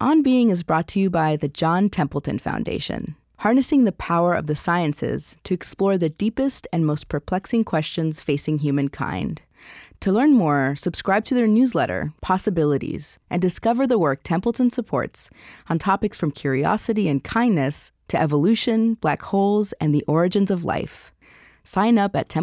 On Being is brought to you by the John Templeton Foundation, harnessing the power of the sciences to explore the deepest and most perplexing questions facing humankind. To learn more, subscribe to their newsletter, Possibilities, and discover the work Templeton supports on topics from curiosity and kindness to evolution, black holes, and the origins of life. Sign up at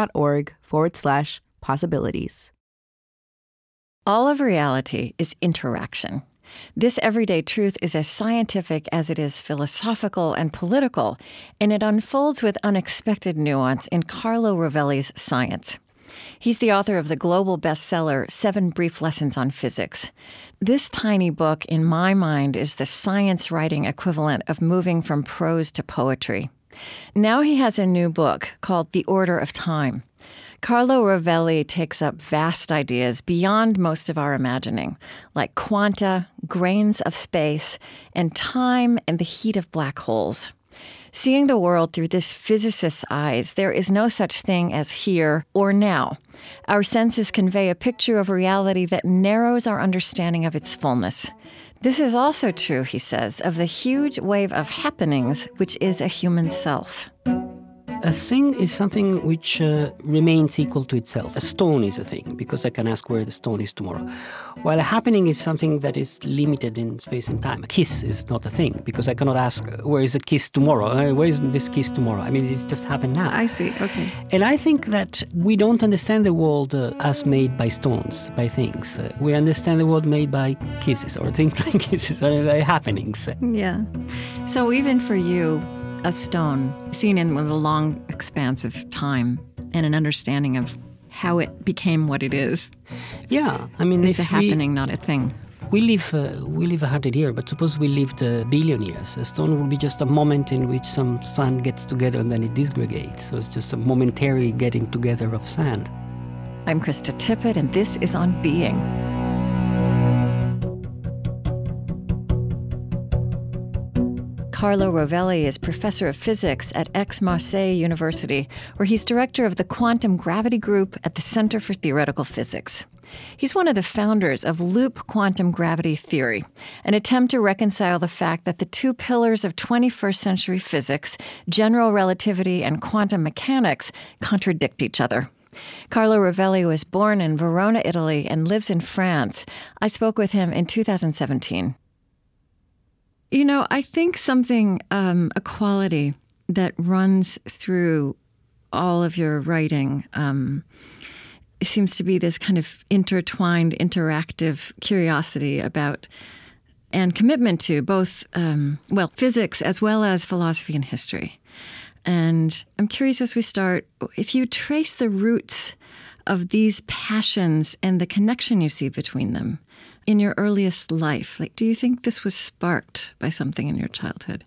templeton.org/possibilities. All of reality is interaction. This everyday truth is as scientific as it is philosophical and political, and it unfolds with unexpected nuance in Carlo Rovelli's Science. He's the author of the global bestseller, 7 Brief Lessons on Physics. This tiny book, in my mind, is the science writing equivalent of moving from prose to poetry. Now he has a new book called The Order of Time. Carlo Rovelli takes up vast ideas beyond most of our imagining, like quanta, grains of space, and time and the heat of black holes. Seeing the world through this physicist's eyes, there is no such thing as here or now. Our senses convey a picture of reality that narrows our understanding of its fullness. This is also true, he says, of the huge wave of happenings which is a human self. A thing is something which remains equal to itself. A stone is a thing, because I can ask where the stone is tomorrow. While a happening is something that is limited in space and time. A kiss is not a thing, because I cannot ask, where is the kiss tomorrow? Where is this kiss tomorrow? I mean, it's just happened now. I see, okay. And I think that we don't understand the world as made by stones, by things. We understand the world made by kisses, or things like kisses, or by happenings. Yeah. So even for you, a stone, seen in with a long expanse of time and an understanding of how it became what it is. Yeah, I mean, it's a happening, not a thing. We live 100 years, but suppose we lived a billion years. A stone will be just a moment in which some sand gets together and then it disgregates. So it's just a momentary getting together of sand. I'm Krista Tippett, and this is On Being. Carlo Rovelli is professor of physics at Aix-Marseille University, where he's director of the Quantum Gravity Group at the Center for Theoretical Physics. He's one of the founders of loop quantum gravity theory, an attempt to reconcile the fact that the two pillars of 21st century physics, general relativity and quantum mechanics, contradict each other. Carlo Rovelli was born in Verona, Italy, and lives in France. I spoke with him in 2017. You know, I think something, a quality that runs through all of your writing seems to be this kind of intertwined, interactive curiosity about and commitment to both, physics as well as philosophy and history. And I'm curious as we start, if you trace the roots of these passions and the connection you see between them, in your earliest life, like, do you think this was sparked by something in your childhood?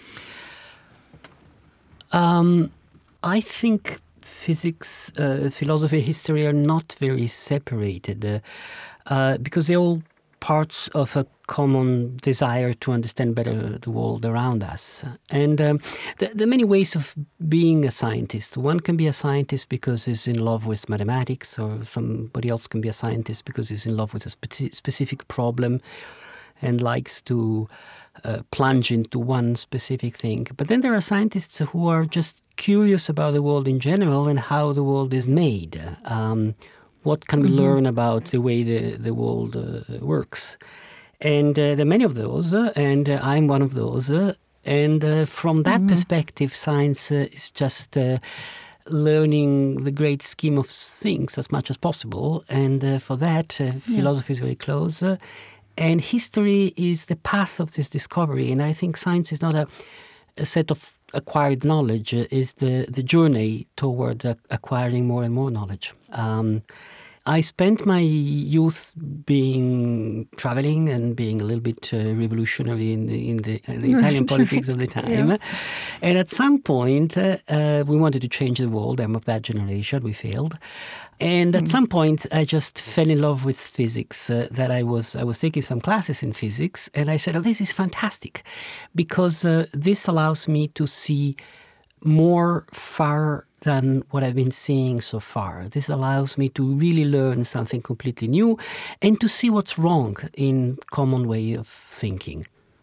I think physics, philosophy, history are not very separated because they're all parts of a common desire to understand better the world around us. And there are many ways of being a scientist. One can be a scientist because he's in love with mathematics, or somebody else can be a scientist because he's in love with a specific problem and likes to plunge into one specific thing. But then there are scientists who are just curious about the world in general and how the world is made. What can we learn about the way the world works? And there are many of those, and I'm one of those. And from that perspective, science is just learning the great scheme of things as much as possible. And for that, philosophy is very close. And history is the path of this discovery. And I think science is not a set of acquired knowledge, is the journey toward acquiring more and more knowledge. I spent my youth traveling and being a little bit revolutionary in the Italian politics of the time. Yeah. And at some point, we wanted to change the world. I'm of that generation. We failed. And at some point, I just fell in love with physics. That I was taking some classes in physics, and I said, "Oh, this is fantastic," because this allows me to see more far than what I've been seeing so far. This allows me to really learn something completely new and to see what's wrong in common way of thinking.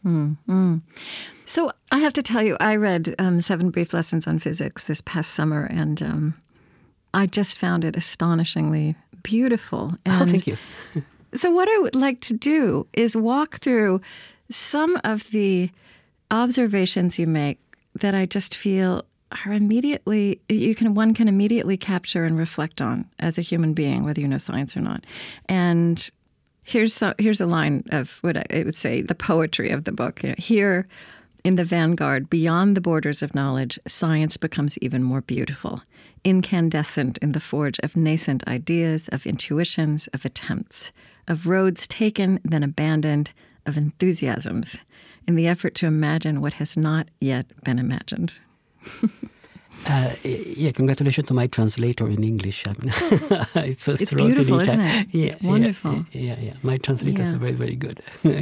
So I have to tell you, I read 7 Brief Lessons on Physics this past summer, and I just found it astonishingly beautiful. And thank you. So what I would like to do is walk through some of the observations you make that I just feel are immediately, one can immediately capture and reflect on as a human being, whether you know science or not. And here's a line of what I would say, the poetry of the book. Here in the vanguard, beyond the borders of knowledge, science becomes even more beautiful, incandescent in the forge of nascent ideas, of intuitions, of attempts, of roads taken, then abandoned, of enthusiasms, in the effort to imagine what has not yet been imagined. Congratulations to my translator in English. I first it's wrote beautiful, in isn't it? It's wonderful. Yeah. My translators are very, very good.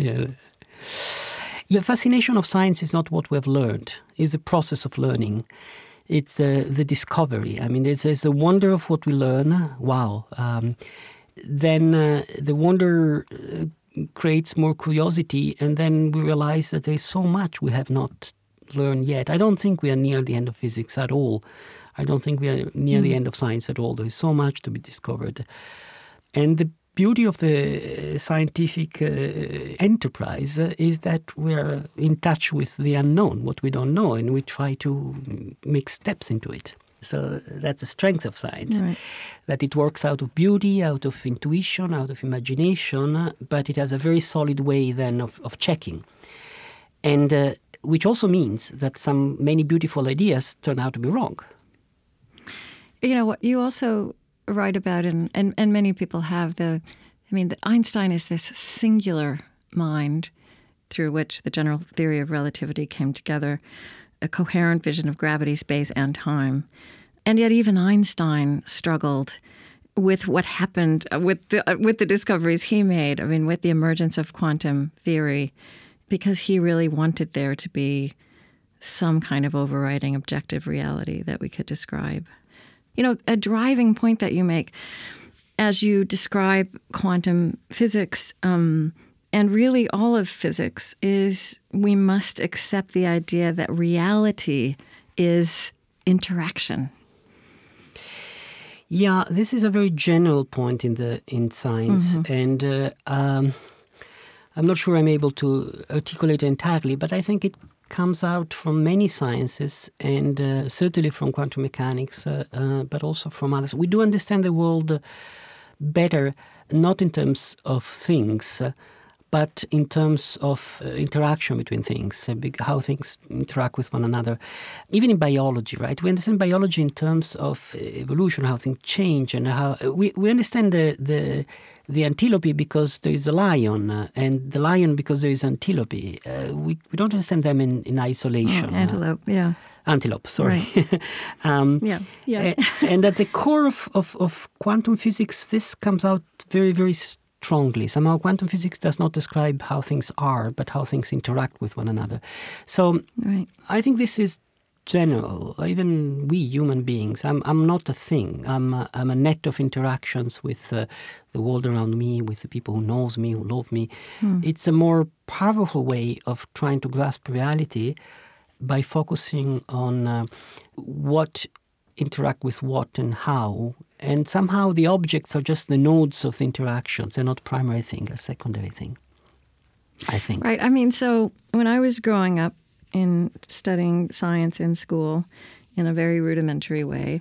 The fascination of science is not what we have learned. It's the process of learning. It's the discovery. I mean, there's the wonder of what we learn. Wow. Then the wonder creates more curiosity, and then we realize that there is so much we have not learned yet. I don't think we are near the end of physics at all. I don't think we are near the end of science at all. There is so much to be discovered. And the beauty of the scientific enterprise is that we are in touch with the unknown, what we don't know, and we try to make steps into it. So that's the strength of science, right. That it works out of beauty, out of intuition, out of imagination, but it has a very solid way then of checking. And which also means that many beautiful ideas turn out to be wrong. You know, what you also write about, and many people have, that Einstein is this singular mind through which the general theory of relativity came together, a coherent vision of gravity, space, and time. And yet even Einstein struggled with what happened with the discoveries he made, with the emergence of quantum theory, because he really wanted there to be some kind of overriding objective reality that we could describe. A driving point that you make as you describe quantum physics, and really all of physics, is we must accept the idea that reality is interaction. Yeah, this is a very general point in science, and I'm not sure I'm able to articulate it entirely, but I think it comes out from many sciences, and certainly from quantum mechanics, but also from others. We do understand the world better, not in terms of things, but in terms of interaction between things, how things interact with one another. Even in biology, right? We understand biology in terms of evolution, how things change, and how we understand the antelope because there is a lion, and the lion because there is antelope. We don't understand them in isolation. Antelope, yeah. Antelope, sorry. Right. Yeah. And at the core of quantum physics, this comes out very, very strongly. Somehow quantum physics does not describe how things are, but how things interact with one another. So right. I think this is general. Even we human beings, I'm not a thing. I'm a net of interactions with the world around me, with the people who knows me, who love me. It's a more powerful way of trying to grasp reality by focusing on what interact with what and how. And somehow the objects are just the nodes of the interactions. They're not primary thing, a secondary thing, I think. Right. So when I was growing up in studying science in school in a very rudimentary way,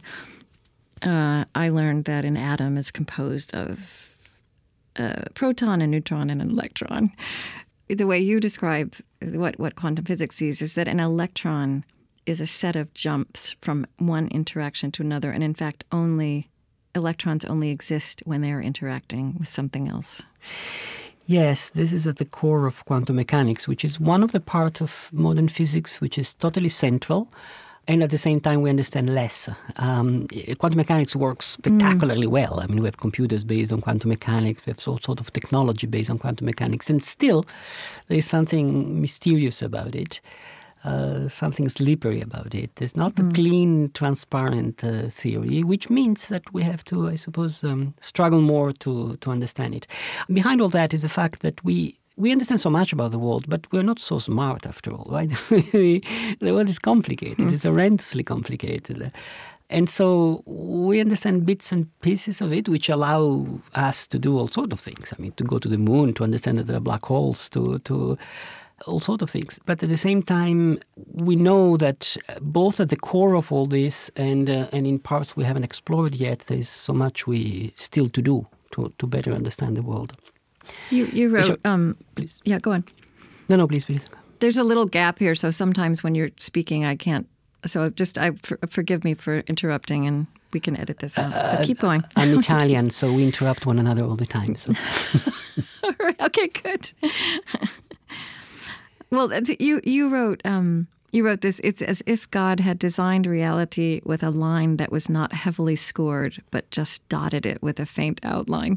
I learned that an atom is composed of a proton, a neutron, and an electron. The way you describe what quantum physics sees is that an electron is a set of jumps from one interaction to another, and in fact electrons only exist when they are interacting with something else. Yes, this is at the core of quantum mechanics, which is one of the parts of modern physics which is totally central, and at the same time we understand less. Quantum mechanics works spectacularly well. We have computers based on quantum mechanics, we have all sort of technology based on quantum mechanics, and still there is something mysterious about it. something slippery about it. It's not a clean, transparent theory, which means that we have to, I suppose, struggle more to understand it. Behind all that is the fact that we understand so much about the world, but we're not so smart after all, right? The world is complicated. It's horrendously complicated. And so we understand bits and pieces of it, which allow us to do all sorts of things. I mean, to go to the moon, to understand that there are black holes, to all sorts of things. But at the same time, we know that both at the core of all this and in parts we haven't explored yet, there's so much we still to do to better understand the world. You wrote... please. Yeah, go on. No, please. There's a little gap here, so sometimes when you're speaking, I can't... So forgive me for interrupting, and we can edit this out. So keep going. I'm Italian, so we interrupt one another all the time. So. All right. Okay, good. Well, you wrote this. It's as if God had designed reality with a line that was not heavily scored, but just dotted it with a faint outline.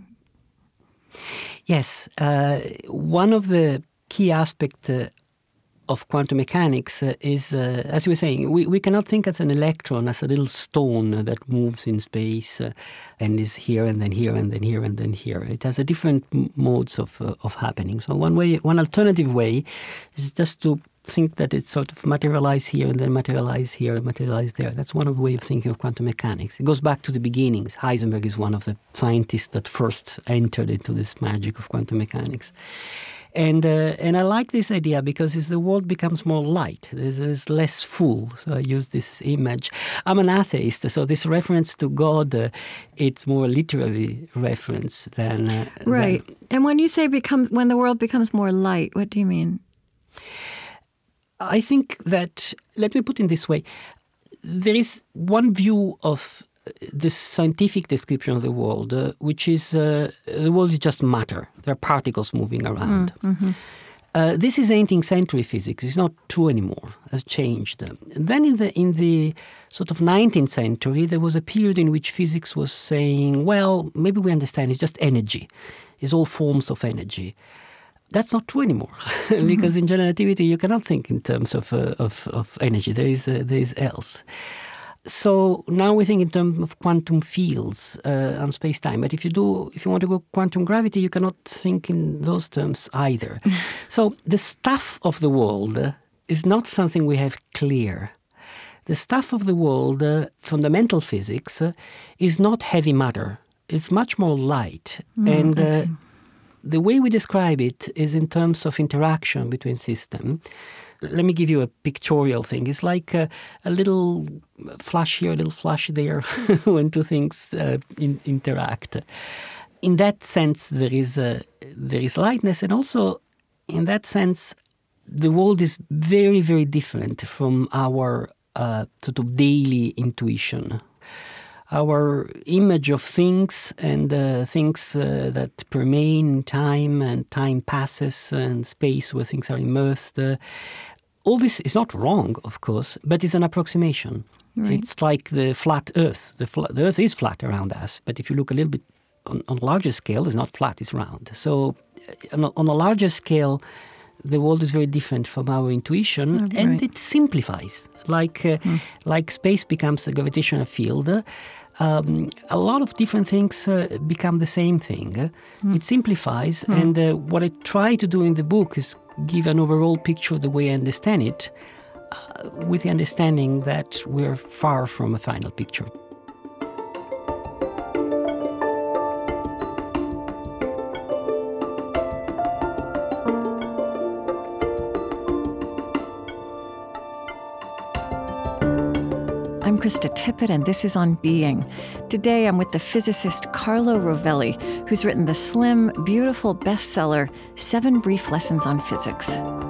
Yes. One of the key aspects of quantum mechanics is, as you were saying, we cannot think as an electron, as a little stone that moves in space and is here and then here and then here and then here. It has a different modes of happening. So one alternative way is just to think that it's sort of materialize here and then materialize here and materialize there. That's one of the ways of thinking of quantum mechanics. It goes back to the beginnings. Heisenberg is one of the scientists that first entered into this magic of quantum mechanics. And I like this idea because as the world becomes more light, there's less full. So I use this image. I'm an atheist, so this reference to God, it's more literally reference than... Right. And when you say when the world becomes more light, what do you mean? I think that, let me put it this way, there is one view of the scientific description of the world, which is the world is just matter. There are particles moving around. This is 18th century physics. It's not true anymore. It has changed. Then in the sort of 19th century, there was a period in which physics was saying, well, maybe we understand it's just energy. It's all forms of energy. That's not true anymore, because in general relativity you cannot think in terms of energy. There is else. So now we think in terms of quantum fields on space-time. But if you want to go quantum gravity, you cannot think in those terms either. So the stuff of the world is not something we have clear. The stuff of the world, fundamental physics, is not heavy matter. It's much more light. And the way we describe it is in terms of interaction between systems. Let me give you a pictorial thing. It's like a little flash here, a little flash there when two things interact. In that sense, there is lightness, and also in that sense, the world is very, very different from our sort of daily intuition. Our image of things and things that permeate in time, and time passes, and space where things are immersed. All this is not wrong, of course, but it's an approximation. Right. It's like the flat Earth. The Earth is flat around us, but if you look a little bit on a larger scale, it's not flat, it's round. So on a larger scale, the world is very different from our intuition, and it simplifies. Like space becomes a gravitational field, a lot of different things become the same thing. It simplifies, and what I try to do in the book is give an overall picture of the way I understand it, with the understanding that we're far from a final picture. I'm Krista Tippett, and this is On Being. Today, I'm with the physicist Carlo Rovelli, who's written the slim, beautiful bestseller, 7 Brief Lessons on Physics.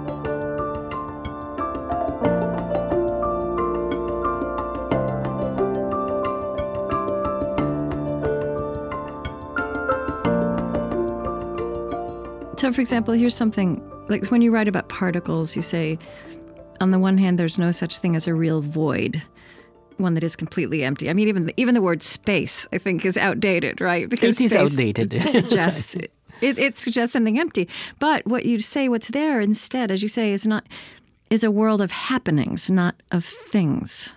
So, for example, here's something, like when you write about particles, you say, on the one hand, there's no such thing as a real void, one that is completely empty. I mean, even the word space, I think, is outdated, right? Because it is outdated. It suggests something empty. But what you say, what's there instead, as you say, is not. is a world of happenings, not of things.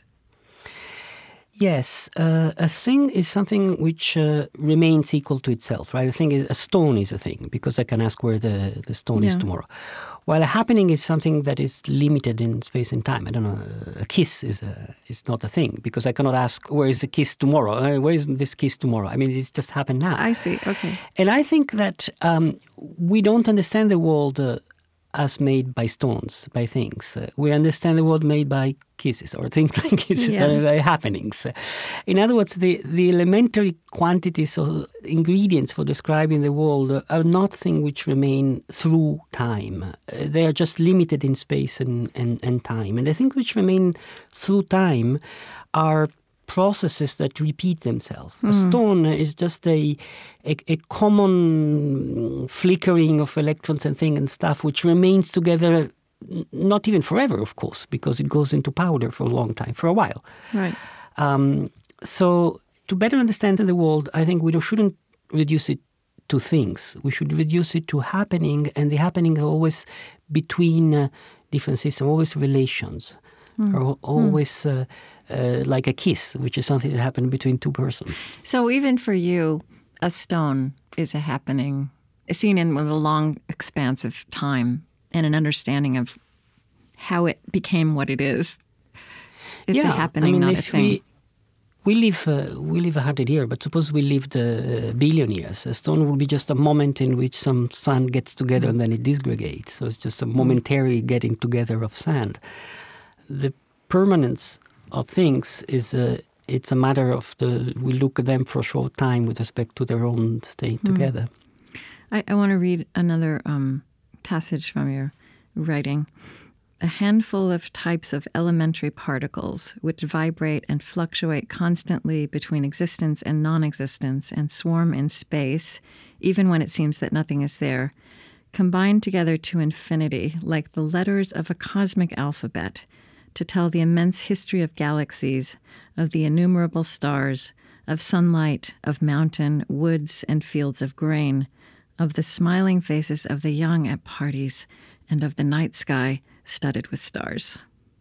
Yes, a thing is something which remains equal to itself, right? A stone is a thing, because I can ask where the stone is tomorrow. While a happening is something that is limited in space and time. I don't know, a kiss is not a thing, because I cannot ask, where is the kiss tomorrow? Where is this kiss tomorrow? I mean, it's just happened now. I see, okay. And I think that we don't understand the world as made by stones, by things. We understand the world made by kisses, or things like kisses, or by happenings. In other words, the elementary quantities or ingredients for describing the world are not things which remain through time. They are just limited in space and time. And the things which remain through time are processes that repeat themselves. A stone is just a common flickering of electrons and things and stuff which remains together, not even forever, of course, because it goes into powder for a long time, for a while. Right. So to better understand the world, I think we shouldn't reduce it to things. We should reduce it to happening, and the happening are always between different systems, always relations, or always like a kiss, which is something that happened between two persons. So even for you, a stone is a happening, seen in with a long expanse of time and an understanding of how it became what it is. It's a happening, not a thing. We live 100 years, but suppose we lived a billion years. A stone would be just a moment in which some sand gets together and then it disgregates. So it's just a momentary getting together of sand. The permanence of things is it's a matter of we look at them for a short time with respect to their own staying together. I want to read another passage from your writing. A handful of types of elementary particles which vibrate and fluctuate constantly between existence and non-existence and swarm in space, even when it seems that nothing is there, combine together to infinity like the letters of a cosmic alphabet to tell the immense history of galaxies, of the innumerable stars, of sunlight, of mountain, woods, and fields of grain, of the smiling faces of the young at parties, and of the night sky studded with stars.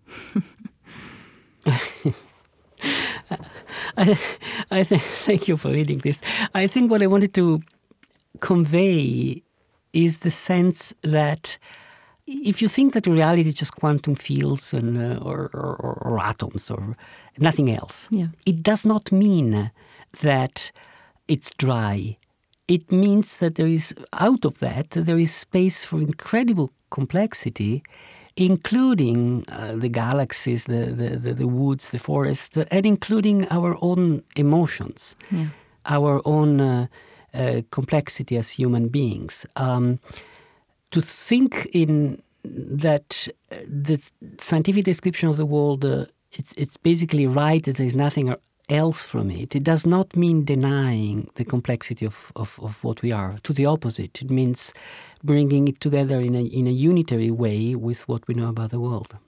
Thank you for reading this. I think what I wanted to convey is the sense that if you think that reality is just quantum fields and or atoms or nothing else, it does not mean that it's dry. It means that out of that, there is space for incredible complexity, including the galaxies, the woods, the forest, and including our own emotions, our own complexity as human beings. To think in that the scientific description of the world, it's basically right that there is nothing else from it. It does not mean denying the complexity of what we are. To the opposite, it means bringing it together in a unitary way with what we know about the world.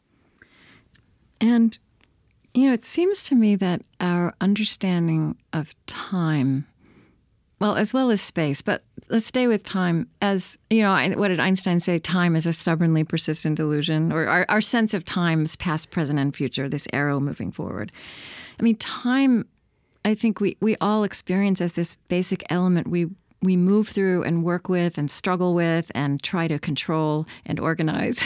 And, it seems to me that our understanding of time, well, as well as space, but let's stay with time as, what did Einstein say? Time is a stubbornly persistent illusion, or our sense of time's past, present, and future, this arrow moving forward. I mean, time, I think we all experience as this basic element we move through and work with and struggle with and try to control and organize,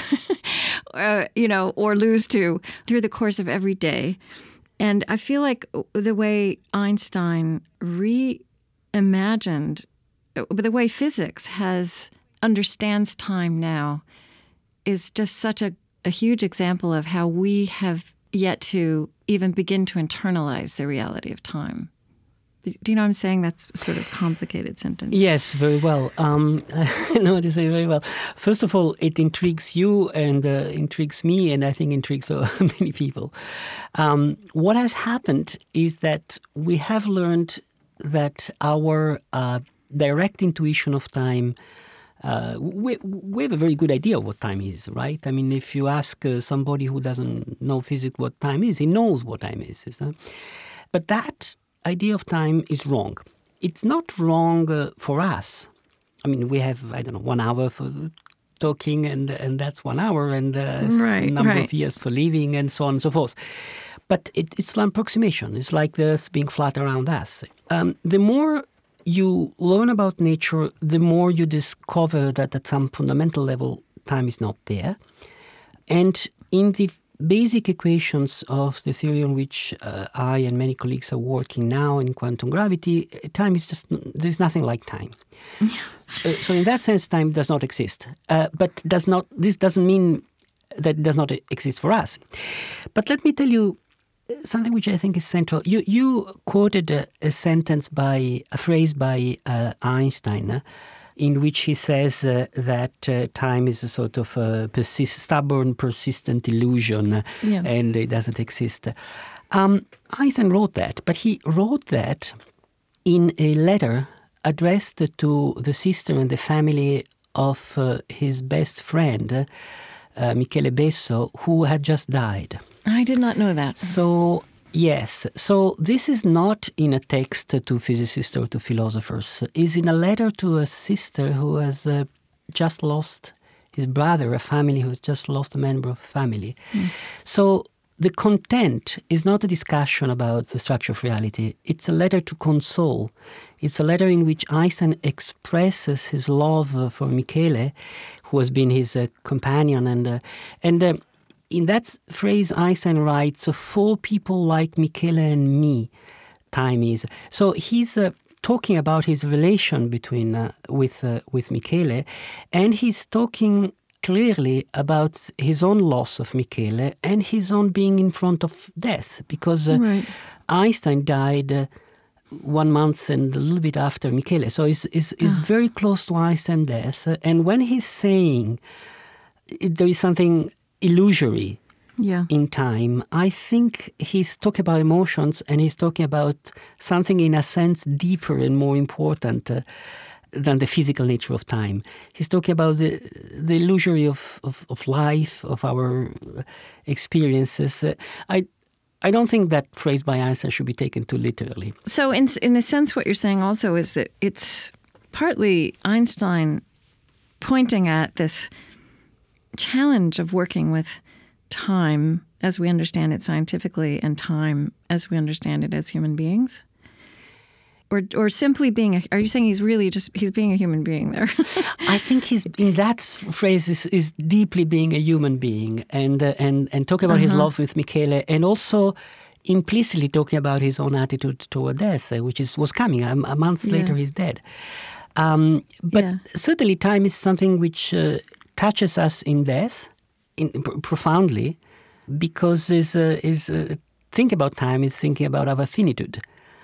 or lose to through the course of every day. And I feel like the way Einstein reimagined, the way physics understands time now is just such a huge example of how we have yet to even begin to internalize the reality of time. Do you know what I'm saying? That's sort of complicated sentence. Yes, very well. I know what you say very well. First of all, it intrigues you and intrigues me, and I think intrigues many people. What has happened is that we have learned that our direct intuition of time, we have a very good idea of what time is, right? I mean, if you ask somebody who doesn't know physics what time is, he knows what time is. But that idea of time is wrong. It's not wrong for us. I mean, we have, 1 hour talking, and that's 1 hour, and Right, number right. of years for living, and so on and so forth. But it's an approximation. It's like the Earth being flat around us. The more you learn about nature, the more you discover that at some fundamental level, time is not there. And in the basic equations of the theory on which I and many colleagues are working now in quantum gravity, time is just, there's nothing like time. So in that sense, time does not exist. But this doesn't mean that it does not exist for us. But let me tell you something which I think is central. You quoted a phrase by Einstein, in which he says that time is a sort of stubborn, persistent illusion, and it doesn't exist. Einstein wrote that, but he wrote that in a letter addressed to the sister and the family of his best friend, Michele Besso, who had just died. I did not know that. So, yes. So this is not in a text to physicists or to philosophers. It's in a letter to a sister who has just lost his brother, a family who has just lost a member of a family. So the content is not a discussion about the structure of reality. It's a letter to console. It's a letter in which Einstein expresses his love for Michele, who has been his companion. And in that phrase, Einstein writes, for people like Michele and me, time is. So he's talking about his relation with Michele, and he's talking clearly about his own loss of Michele and his own being in front of death, because Einstein died 1 month and a little bit after Michele. So he's very close to Einstein's death. And when he's saying there is something illusory in time, I think he's talking about emotions, and he's talking about something in a sense deeper and more important than the physical nature of time. He's talking about the illusory of life, of our experiences. I don't think that phrase by Einstein should be taken too literally. So in a sense, what you're saying also is that it's partly Einstein pointing at this challenge of working with time as we understand it scientifically and time as we understand it as human beings? Or simply being are you saying he's being a human being there? I think he's in that phrase is deeply being a human being and talking about his love with Michele, and also implicitly talking about his own attitude toward death, which was coming. A month later he's dead. But certainly time is something which touches us in death profoundly, because think about time is thinking about our finitude.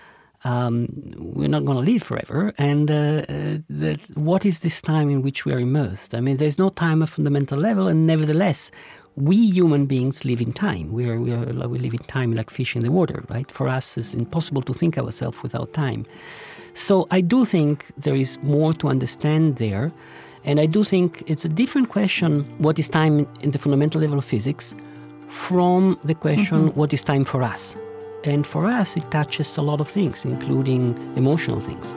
We're not going to live forever, and what is this time in which we are immersed? I mean, there's no time at fundamental level, and nevertheless, we human beings live in time. We live in time like fish in the water, right? For us, it's impossible to think ourselves without time. So I do think there is more to understand there, and I do think it's a different question, what is time in the fundamental level of physics, from the question, what is time for us? And for us, it touches a lot of things, including emotional things.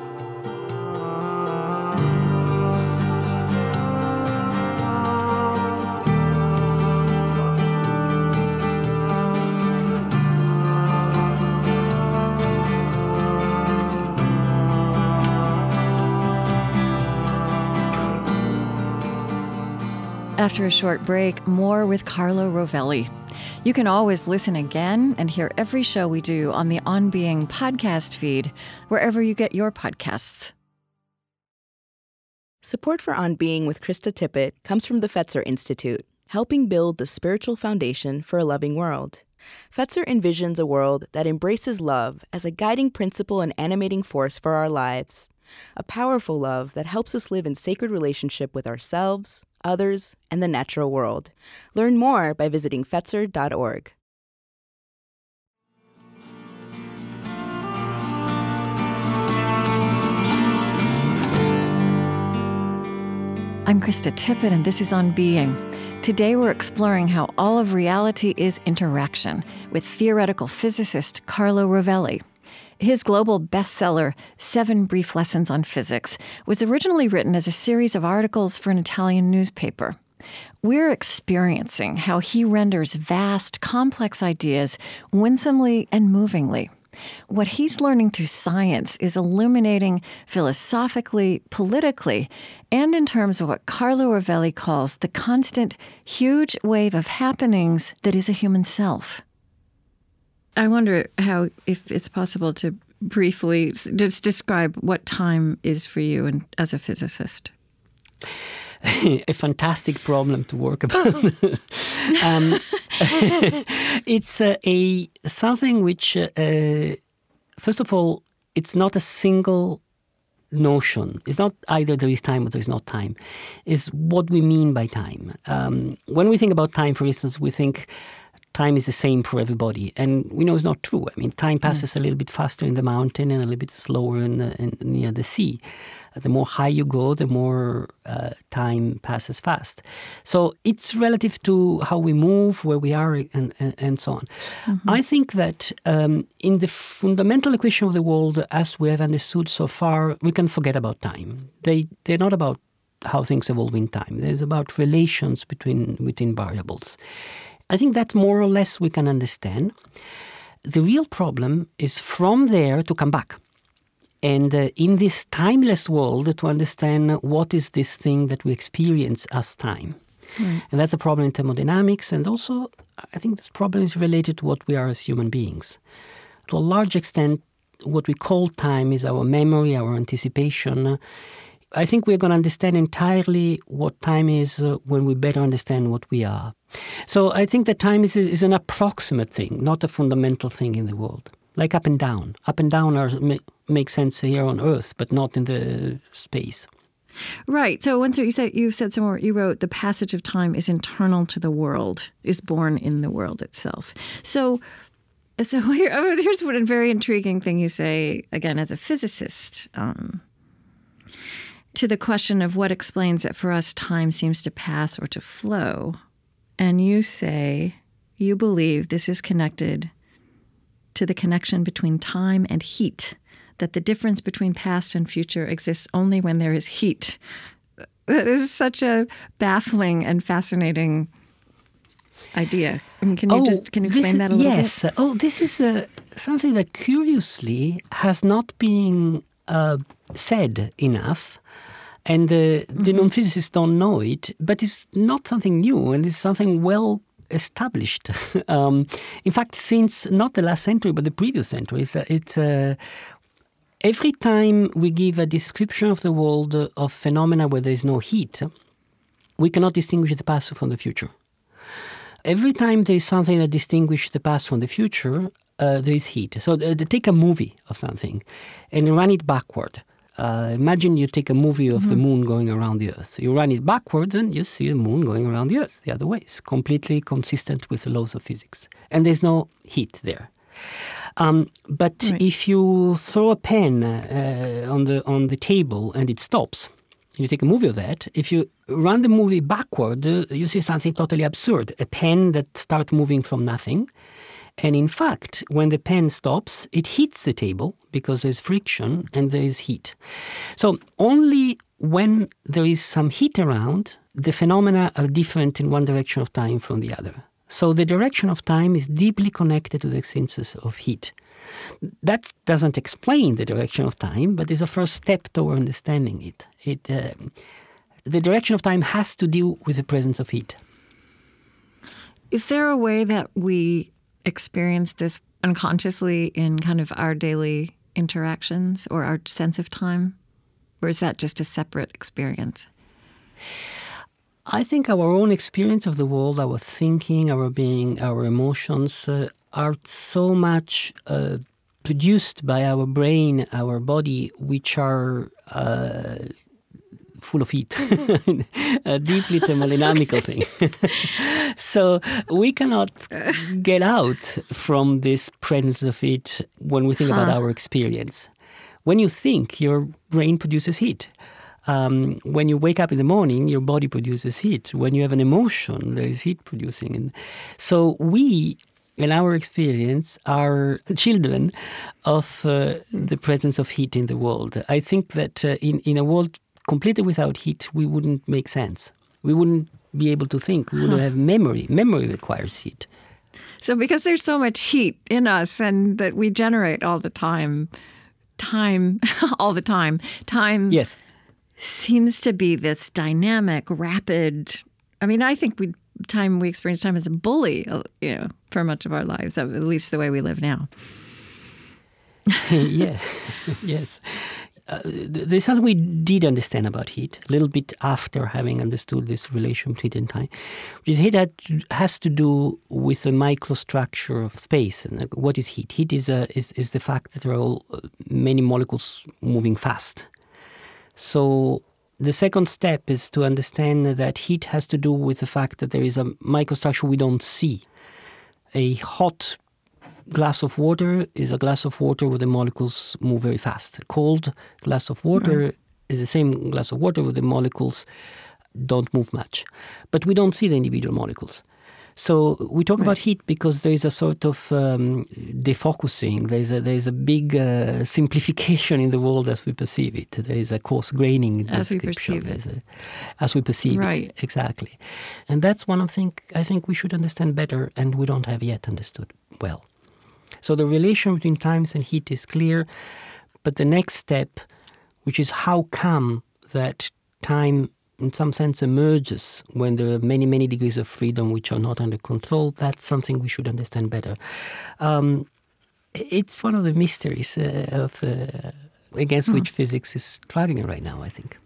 After a short break, more with Carlo Rovelli. You can always listen again and hear every show we do on the On Being podcast feed, wherever you get your podcasts. Support for On Being with Krista Tippett comes from the Fetzer Institute, helping build the spiritual foundation for a loving world. Fetzer envisions a world that embraces love as a guiding principle and animating force for our lives. A powerful love that helps us live in sacred relationship with ourselves, others, and the natural world. Learn more by visiting Fetzer.org. I'm Krista Tippett, and this is On Being. Today we're exploring how all of reality is interaction with theoretical physicist Carlo Rovelli. His global bestseller, 7 Brief Lessons on Physics, was originally written as a series of articles for an Italian newspaper. We're experiencing how he renders vast, complex ideas winsomely and movingly. What he's learning through science is illuminating philosophically, politically, and in terms of what Carlo Rovelli calls the constant, huge wave of happenings that is a human self. I wonder if it's possible to briefly just describe what time is for you as a physicist. A fantastic problem to work about. It's something which, first of all, it's not a single notion. It's not either there is time or there is not time. It's what we mean by time. When we think about time, for instance, we think time is the same for everybody. And we know it's not true. I mean, time passes a little bit faster in the mountain and a little bit slower near the sea. The more high you go, the more time passes fast. So it's relative to how we move, where we are, and so on. Mm-hmm. I think that in the fundamental equation of the world, as we have understood so far, we can forget about time. They're not about how things evolve in time. There's about relations between variables. I think that more or less we can understand. The real problem is from there to come back. And in this timeless world, to understand what is this thing that we experience as time. Mm. And that's a problem in thermodynamics. And also, I think this problem is related to what we are as human beings. To a large extent, what we call time is our memory, our anticipation. I think we're going to understand entirely what time is when we better understand what we are. So I think that time is an approximate thing, not a fundamental thing in the world. Like up and down. Up and down make sense here on Earth, but not in the space. Right. So once you said somewhere, you wrote, the passage of time is internal to the world, is born in the world itself. So here's what a very intriguing thing you say, again, as a physicist, to the question of what explains that for us time seems to pass or to flow. And you say, you believe this is connected to the connection between time and heat, that the difference between past and future exists only when there is heat. That is such a baffling and fascinating idea. I mean, can you explain that a little bit? Yes. This is something that curiously has not been said enough. And the non-physicists don't know it, but it's not something new, and it's something well established. In fact, since not the last century, but the previous century, it's every time we give a description of the world of phenomena where there is no heat, we cannot distinguish the past from the future. Every time there is something that distinguishes the past from the future, there is heat. So take a movie of something and run it backward. Imagine you take a movie of the moon going around the Earth. You run it backwards and you see the moon going around the Earth the other way. It's completely consistent with the laws of physics. And there's no heat there. But if you throw a pen on the table and it stops, you take a movie of that. If you run the movie backward, you see something totally absurd. A pen that starts moving from nothing. And in fact, when the pen stops, it hits the table because there's friction and there is heat. So only when there is some heat around, the phenomena are different in one direction of time from the other. So the direction of time is deeply connected to the existence of heat. That doesn't explain the direction of time, but is a first step toward understanding it. The direction of time has to do with the presence of heat. Is there a way that we experience this unconsciously in kind of our daily interactions or our sense of time? Or is that just a separate experience? I think our own experience of the world, our thinking, our being, our emotions are so much produced by our brain, our body, which are full of heat, a deeply thermodynamical thing. So we cannot get out from this presence of heat when we think about our experience. When you think, your brain produces heat. When you wake up in the morning, your body produces heat. When you have an emotion, there is heat producing. And so we and our experience are children of the presence of heat in the world. I think that in a world completely without heat, we wouldn't make sense. We wouldn't be able to think. We wouldn't have memory. Memory requires heat. So because there's so much heat in us and that we generate all the time, all the time, time yes. seems to be this dynamic, rapid. I mean, I think we experience time as a bully, for much of our lives, at least the way we live now. Yeah, yes. There's something we did understand about heat a little bit after having understood this relation between heat and time, which is heat has to do with the microstructure of space. And what is heat? Heat is the fact that there are many molecules moving fast. So the second step is to understand that heat has to do with the fact that there is a microstructure we don't see. A hot glass of water is a glass of water where the molecules move very fast. A cold glass of water is the same glass of water where the molecules don't move much. But we don't see the individual molecules. So we talk about heat because there is a sort of defocusing. There is a big simplification in the world as we perceive it. There is a coarse graining as we description. perceive it. As we perceive right. it, exactly. And that's one of things I think we should understand better, and we don't have yet understood well. So the relation between times and heat is clear, but the next step, which is how come that time in some sense emerges when there are many, many degrees of freedom which are not under control, that's something we should understand better. It's one of the mysteries against which physics is striving right now, I think.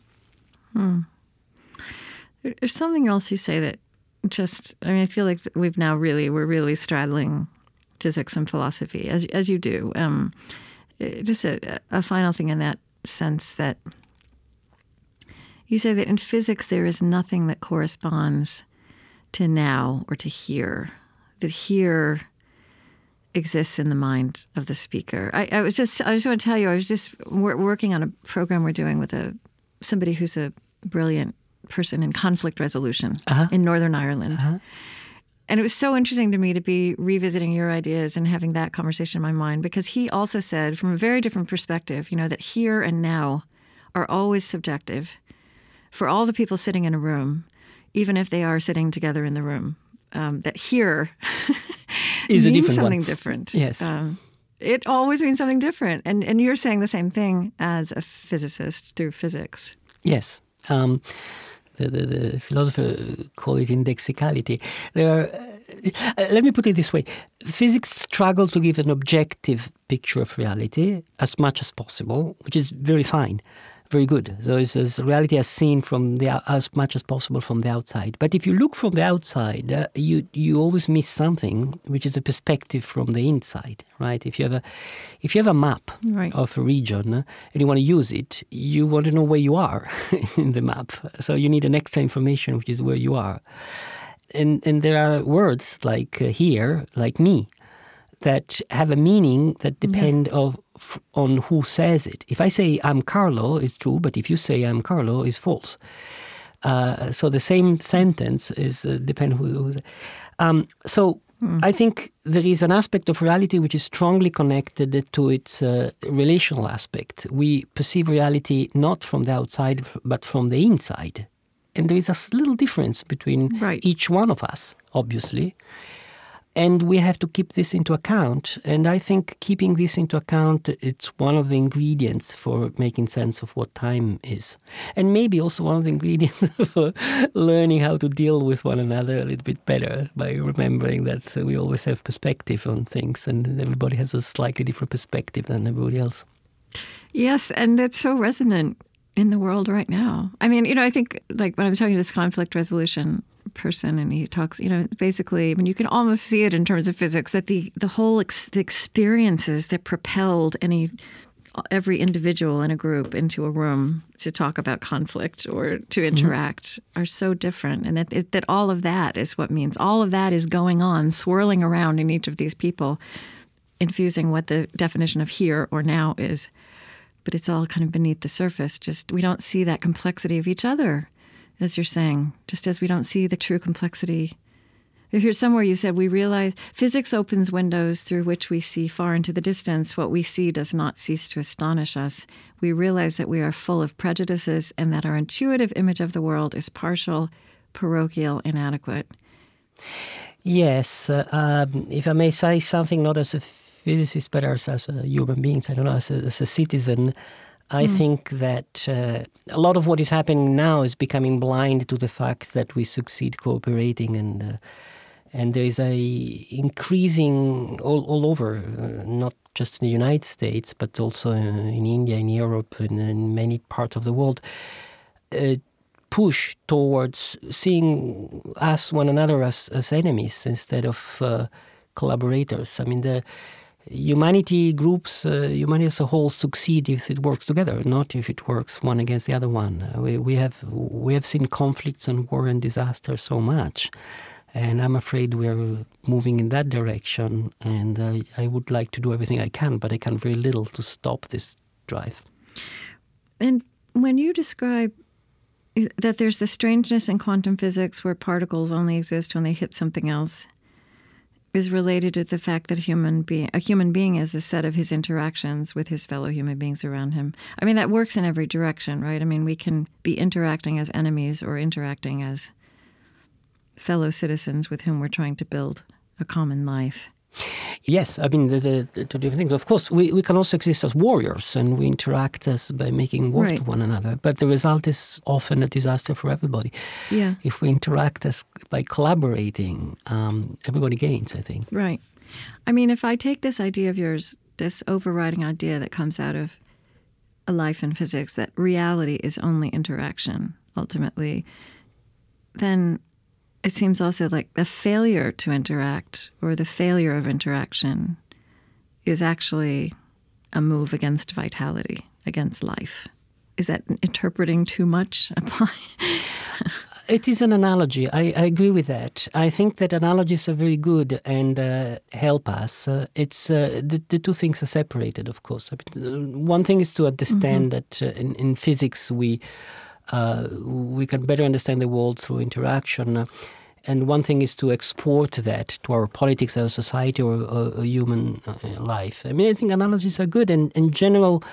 There's something else you say that I feel like we're really straddling physics and philosophy, as you do. Just a final thing in that sense that you say that in physics there is nothing that corresponds to now or to here, that here exists in the mind of the speaker. I just want to tell you, I was just working on a program we're doing with somebody who's a brilliant person in conflict resolution in Northern Ireland. And it was so interesting to me to be revisiting your ideas and having that conversation in my mind, because he also said, from a very different perspective, that here and now are always subjective for all the people sitting in a room, even if they are sitting together in the room. That here is means a different something one. different. Yes. It always means something different. And you're saying the same thing as a physicist through physics. Yes. The philosopher call it indexicality. Let me put it this way. Physics struggles to give an objective picture of reality as much as possible, which is very fine, very good. So it's reality as seen as much as possible from the outside. But if you look from the outside, you always miss something, which is a perspective from the inside, right? If you have a map of a region and you want to use it, you want to know where you are in the map. So you need an extra information, which is where you are. And there are words like here, like me, that have a meaning that depend on who says it. If I say I'm Carlo, it's true, but if you say I'm Carlo, it's false. So the same sentence is depend who. I think there is an aspect of reality which is strongly connected to its relational aspect. We perceive reality not from the outside, but from the inside. And there is a little difference between each one of us, obviously. And we have to keep this into account. And I think keeping this into account, it's one of the ingredients for making sense of what time is. And maybe also one of the ingredients for learning how to deal with one another a little bit better, by remembering that we always have perspective on things and everybody has a slightly different perspective than everybody else. Yes, and it's so resonant in the world right now. I mean, I think like when I'm talking to this conflict resolution person and he talks, basically, I mean, you can almost see it in terms of physics that the whole the experiences that propelled every individual in a group into a room to talk about conflict or to interact are so different. And that all of that is what means all of that is going on, swirling around in each of these people, infusing what the definition of here or now is. But it's all kind of beneath the surface. Just we don't see that complexity of each other, as you're saying, just as we don't see the true complexity Here's somewhere you said, we realize physics opens windows through which we see far into the distance. What we see does not cease to astonish us. We realize that we are full of prejudices and that our intuitive image of the world is partial, parochial, inadequate. Yes, if I may say something, not as a physicist, but as a human being, I don't know, as a citizen, I think that a lot of what is happening now is becoming blind to the fact that we succeed cooperating, and there is a increasing all over, not just in the United States, but also in India, in Europe, and in many parts of the world, push towards seeing us, one another, as enemies instead of collaborators. I mean, the humanity groups, humanity as a whole, succeed if it works together, not if it works one against the other one. We have seen conflicts and war and disaster so much, and I'm afraid we are moving in that direction. And I would like to do everything I can, but I can very little to stop this drive. And when you describe that there's the strangeness in quantum physics where particles only exist when they hit something else, is related to the fact that a human being is a set of his interactions with his fellow human beings around him. I mean, that works in every direction, right? I mean, we can be interacting as enemies or interacting as fellow citizens with whom we're trying to build a common life. Yes, I mean, the two different things. Of course, we can also exist as warriors, and we interact by making war to one another. But the result is often a disaster for everybody. Yeah. If we interact by collaborating, everybody gains, I think. Right. I mean, if I take this idea of yours, this overriding idea that comes out of a life in physics, that reality is only interaction, ultimately, then it seems also like the failure to interact or the failure of interaction is actually a move against vitality, against life. Is that interpreting too much? It is an analogy. I agree with that. I think that analogies are very good and help us. It's the two things are separated, of course. I mean, one thing is to understand that in physics we can better understand the world through interaction. And one thing is to export that to our politics, our society, or human life. I mean, I think analogies are good. And in general,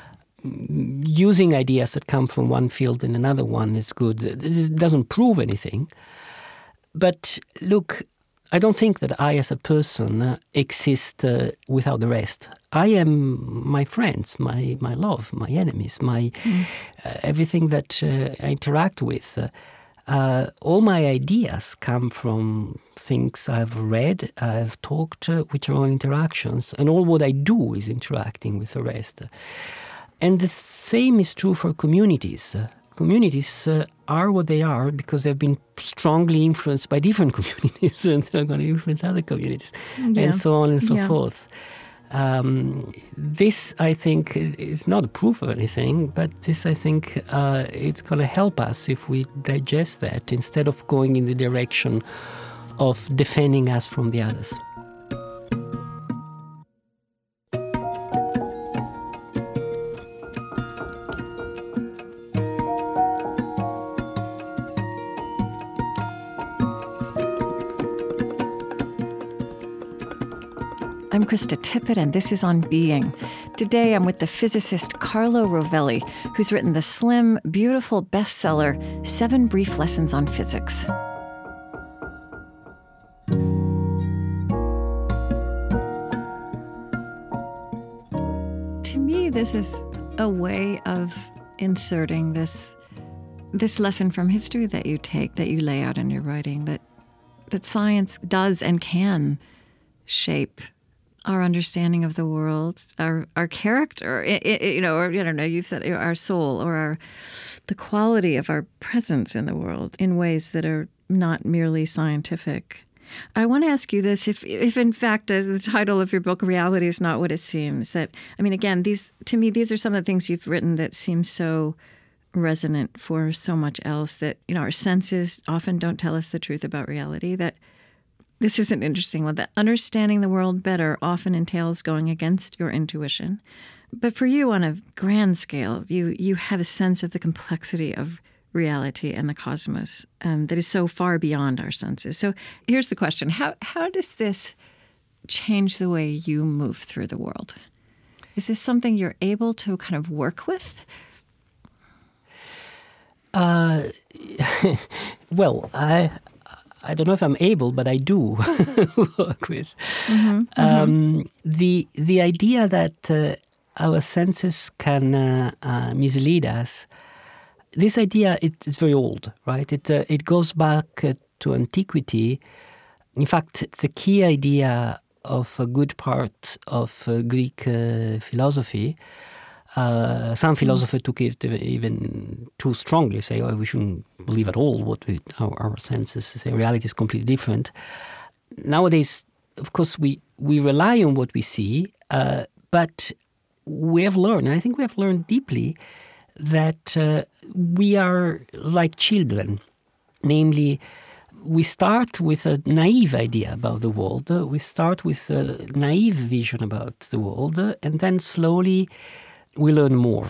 using ideas that come from one field in another one is good. It doesn't prove anything. But look, I don't think that I as a person exist without the rest. I am my friends, my love, my enemies, my everything that I interact with. All my ideas come from things I've read, I've talked, which are all interactions, and all what I do is interacting with the rest. And the same is true for communities. Communities are what they are because they've been strongly influenced by different communities, and they're going to influence other communities, and so on and so forth. This, I think, is not a proof of anything, but this, I think, it's going to help us if we digest that instead of going in the direction of defending us from the others. I'm Krista Tippett, and this is On Being. Today, I'm with the physicist Carlo Rovelli, who's written the slim, beautiful bestseller, 7 Brief Lessons on Physics. To me, this is a way of inserting this lesson from history that you take, that you lay out in your writing, that science does and can shape our understanding of the world, our character, or I don't know, you've said our soul, or the quality of our presence in the world in ways that are not merely scientific. I want to ask you this, if in fact, as the title of your book, Reality is Not What It Seems, that, I mean, again, these are some of the things you've written that seem so resonant for so much else, that, our senses often don't tell us the truth about reality, that this is an interesting one, that understanding the world better often entails going against your intuition. But for you, on a grand scale, you have a sense of the complexity of reality and the cosmos that is so far beyond our senses. So here's the question. How does this change the way you move through the world? Is this something you're able to kind of work with? Well, I don't know if I'm able, but I do work with. The idea that our senses can mislead us, this idea, it's very old, right? It goes back to antiquity. In fact, it's a key idea of a good part of Greek philosophy. Some philosophers took it even too strongly, say, oh, we shouldn't believe at all what our senses say. Reality is completely different. Nowadays, of course, we rely on what we see, but we have learned, and I think we have learned deeply, that we are like children. Namely, we start with a naive idea about the world. We start with a naive vision about the world, and then slowly we learn more.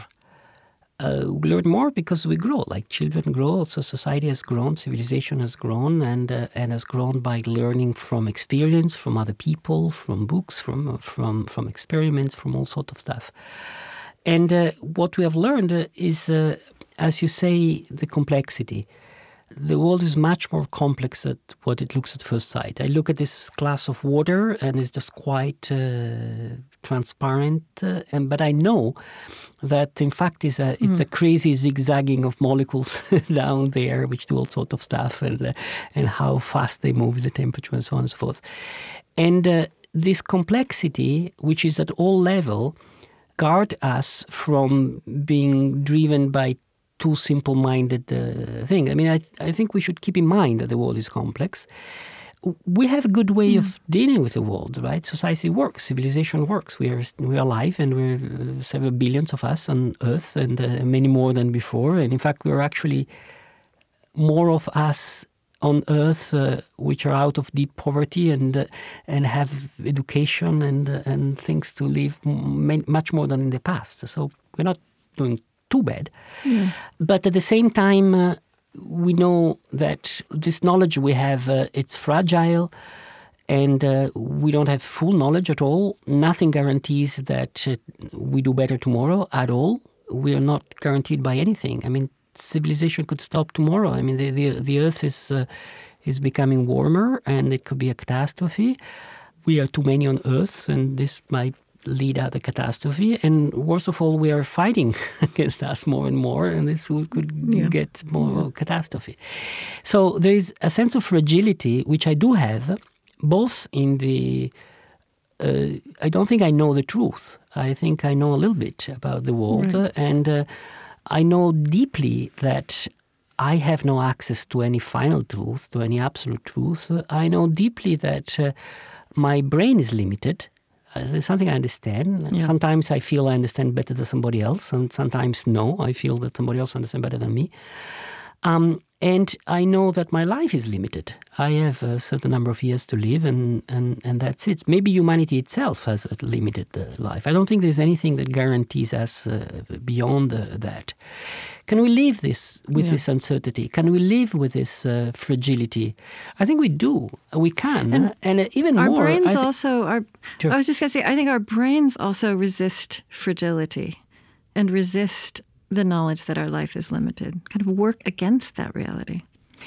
We learn more because we grow, like children grow. So society has grown, civilization has grown, and has grown by learning from experience, from other people, from books, from experiments, from all sorts of stuff. And what we have learned is, as you say, the complexity. The world is much more complex than what it looks at first sight. I look at this glass of water and it's just quite transparent, but I know that in fact it's a crazy zigzagging of molecules down there which do all sorts of stuff, and how fast they move, the temperature and so on and so forth. And this complexity, which is at all level, guard us from being driven by too simple-minded thing. I mean, I think we should keep in mind that the world is complex. We have a good way of dealing with the world, right? Society works, civilization works. We are alive, and we're several billions of us on Earth, and many more than before. And in fact, we're actually more of us on Earth, which are out of deep poverty and have education and things to live much more than in the past. So we're not doing too bad. Yeah. But at the same time, we know that this knowledge we have, it's fragile, and we don't have full knowledge at all. Nothing guarantees that we do better tomorrow at all. We are not guaranteed by anything. I mean, civilization could stop tomorrow. I mean, the Earth is becoming warmer, and it could be a catastrophe. We are too many on Earth, and this might lead out a catastrophe. And worst of all, we are fighting against us more and more, and this could get more catastrophe. So there is a sense of fragility, which I do have, both in the... I don't think I know the truth. I think I know a little bit about the world, and I know deeply that I have no access to any final truth, to any absolute truth. I know deeply that my brain is limited. It's something I understand. Yeah. Sometimes I feel I understand better than somebody else, and sometimes no, I feel that somebody else understands better than me. And I know that my life is limited. I have a certain number of years to live, and that's it. Maybe humanity itself has a limited life. I don't think there's anything that guarantees us beyond that. Can we live with this uncertainty? Can we live with this fragility? I think we do. We can. And even our more... brains also... Sure. I was just going to say, I think our brains also resist fragility and resist the knowledge that our life is limited, kind of work against that reality.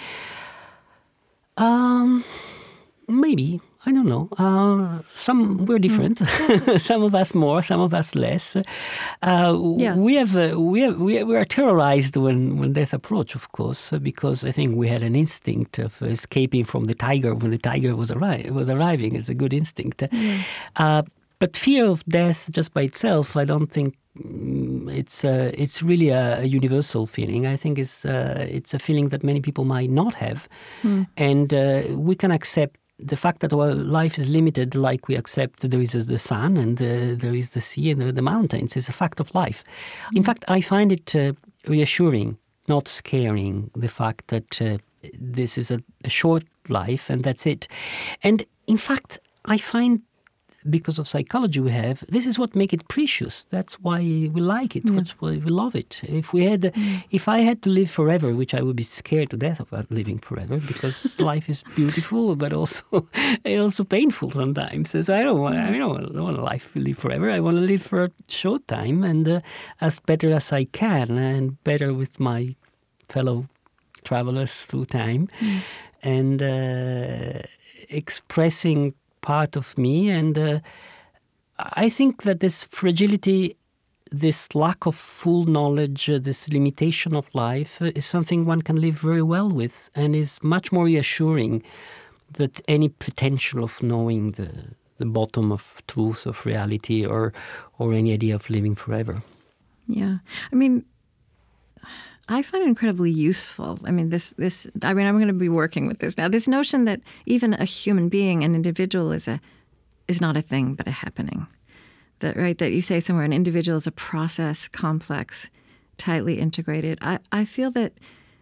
Maybe. I don't know. We're different. Some of us more, some of us less. We are terrorized when death approaches, of course, because I think we had an instinct of escaping from the tiger when the tiger was arriving. It's a good instinct. Yeah. But fear of death just by itself, I don't think it's really a universal feeling. I think it's a feeling that many people might not have, and we can accept the fact that our life is limited, like we accept there is the sun and there is the sea and the mountains. It's a fact of life. In fact, I find it reassuring, not scaring, the fact that this is a short life and that's it. And in fact, I find because of psychology we have, this is what makes it precious. That's why we like it. That's why we love it. If I had to live forever, which I would be scared to death about living forever, because life is beautiful, but also painful sometimes. So I don't want life to live forever. I want to live for a short time and as better as I can, and better with my fellow travelers through time, and expressing part of me. And I think that this fragility, this lack of full knowledge, this limitation of life is something one can live very well with, and is much more reassuring than any potential of knowing the bottom of truth, of reality, or any idea of living forever. Yeah. I mean, I find it incredibly useful. I mean, I'm going to be working with this now. This notion that even a human being, an individual, is not a thing but a happening. That you say somewhere, an individual is a process, complex, tightly integrated. I feel that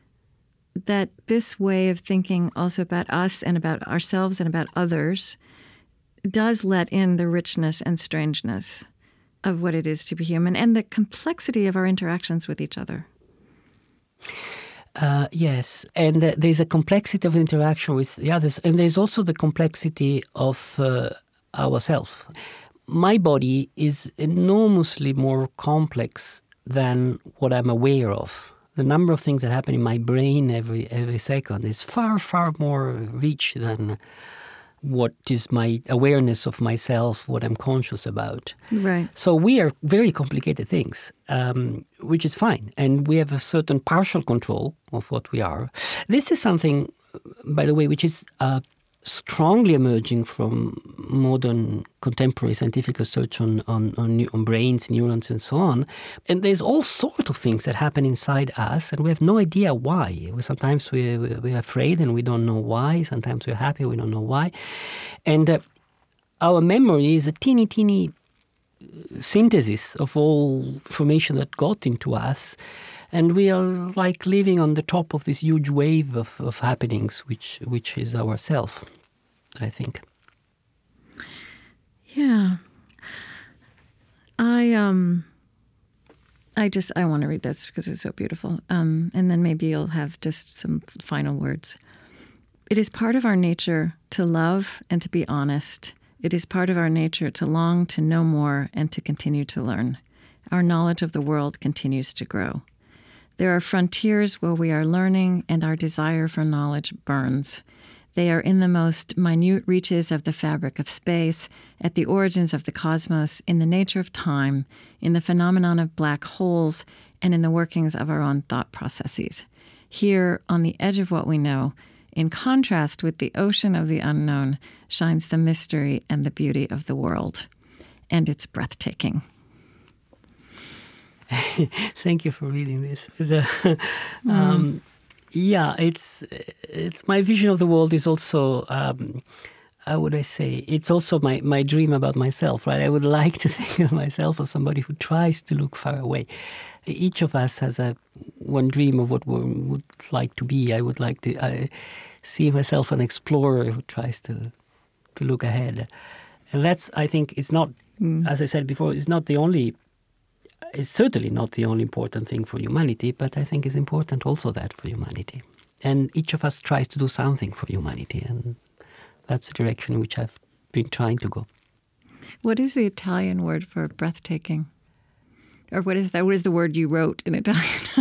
this way of thinking also about us and about ourselves and about others does let in the richness and strangeness of what it is to be human and the complexity of our interactions with each other. Yes, and there's a complexity of interaction with the others, and there's also the complexity of ourselves. My body is enormously more complex than what I'm aware of. The number of things that happen in my brain every second is far, far more rich than what is my awareness of myself, what I'm conscious about. Right. So we are very complicated things, which is fine. And we have a certain partial control of what we are. This is something, by the way, which is strongly emerging from modern contemporary scientific research on brains, neurons, and so on. And there's all sorts of things that happen inside us, and we have no idea why. Sometimes we're afraid and we don't know why. Sometimes we're happy, we don't know why. And our memory is a teeny synthesis of all information that got into us. And we are like living on the top of this huge wave of happenings, which is ourself, I think. Yeah. I want to read this because it's so beautiful. And then maybe you'll have just some final words. It is part of our nature to love and to be honest. It is part of our nature to long to know more and to continue to learn. Our knowledge of the world continues to grow. There are frontiers where we are learning and our desire for knowledge burns. They are in the most minute reaches of the fabric of space, at the origins of the cosmos, in the nature of time, in the phenomenon of black holes, and in the workings of our own thought processes. Here, on the edge of what we know, in contrast with the ocean of the unknown, shines the mystery and the beauty of the world. And it's breathtaking. Thank you for reading this. Yeah, it's my vision of the world is also, how would I say, it's also my dream about myself, right? I would like to think of myself as somebody who tries to look far away. Each of us has one dream of what we would like to be. I would like to see myself an explorer who tries to look ahead. And that's, I think, it's not, as I said before, it's certainly not the only important thing for humanity, but I think it's important also that for humanity. And each of us tries to do something for humanity, and that's the direction in which I've been trying to go. What is the Italian word for breathtaking? Or what is that? What is the word you wrote in Italian?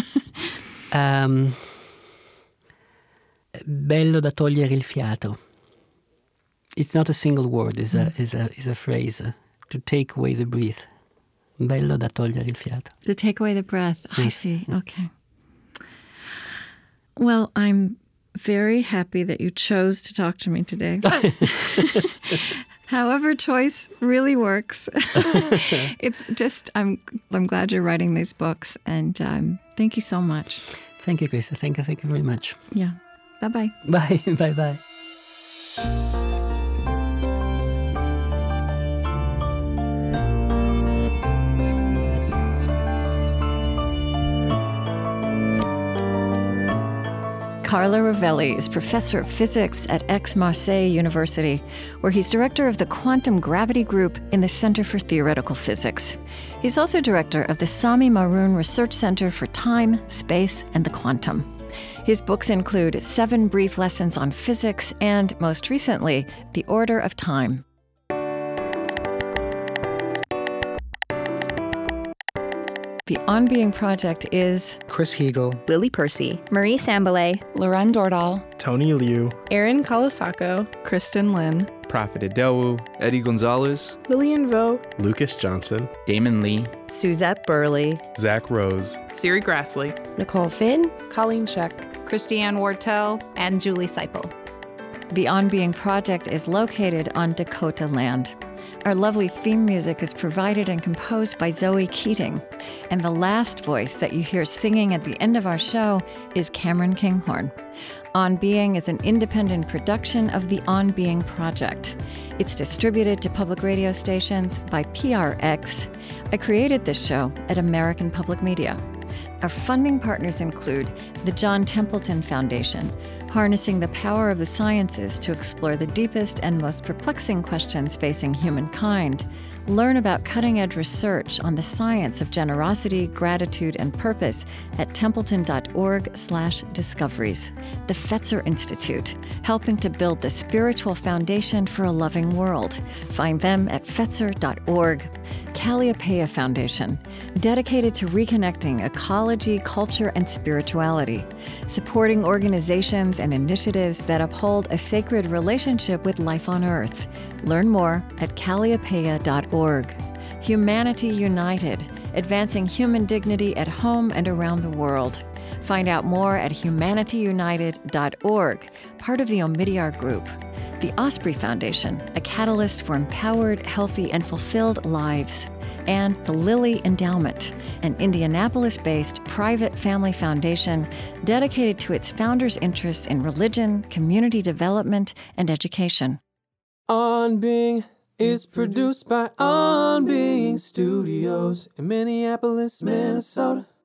Bello da togliere il fiato. It's not a single word, it's a phrase. To take away the breath. Bello da togliere il fiato. To take away the breath. Yes. I see. Okay. Well, I'm very happy that you chose to talk to me today. However, choice really works. It's just, I'm glad you're writing these books, and thank you so much. Thank you, Krista. Thank you very much. Yeah. Bye-bye. Bye. Bye-bye. Carlo Rovelli is professor of physics at Aix-Marseille University, where he's director of the Quantum Gravity Group in the Center for Theoretical Physics. He's also director of the Sami Maroun Research Center for Time, Space, and the Quantum. His books include 7 Brief Lessons on Physics and, most recently, The Order of Time. The On Being Project is Chris Heagle, Lily Percy, Marie Sambalay, Loren Dordal, Tony Liu, Erin Kalasako, Kristen Lin, Prophet Adewu, Eddie Gonzalez, Lillian Vo, Lucas Johnson, Damon Lee, Suzette Burley, Zach Rose, Siri Grassley, Nicole Finn, Colleen Scheck, Christiane Wartell, and Julie Seipel. The On Being Project is located on Dakota land. Our lovely theme music is provided and composed by Zoe Keating. And the last voice that you hear singing at the end of our show is Cameron Kinghorn. On Being is an independent production of the On Being Project. It's distributed to public radio stations by PRX. I created this show at American Public Media. Our funding partners include the John Templeton Foundation, harnessing the power of the sciences to explore the deepest and most perplexing questions facing humankind. Learn about cutting-edge research on the science of generosity, gratitude, and purpose at templeton.org/discoveries. The Fetzer Institute, helping to build the spiritual foundation for a loving world. Find them at fetzer.org. Calliopeia Foundation, dedicated to reconnecting ecology, culture, and spirituality, supporting organizations and initiatives that uphold a sacred relationship with life on Earth. Learn more at calliopeia.org. Humanity United, advancing human dignity at home and around the world. Find out more at humanityunited.org, part of the Omidyar Group. The Osprey Foundation, a catalyst for empowered, healthy, and fulfilled lives. And the Lilly Endowment, an Indianapolis-based private family foundation dedicated to its founders' interests in religion, community development, and education. On Being is produced by On Being Studios in Minneapolis, Minnesota.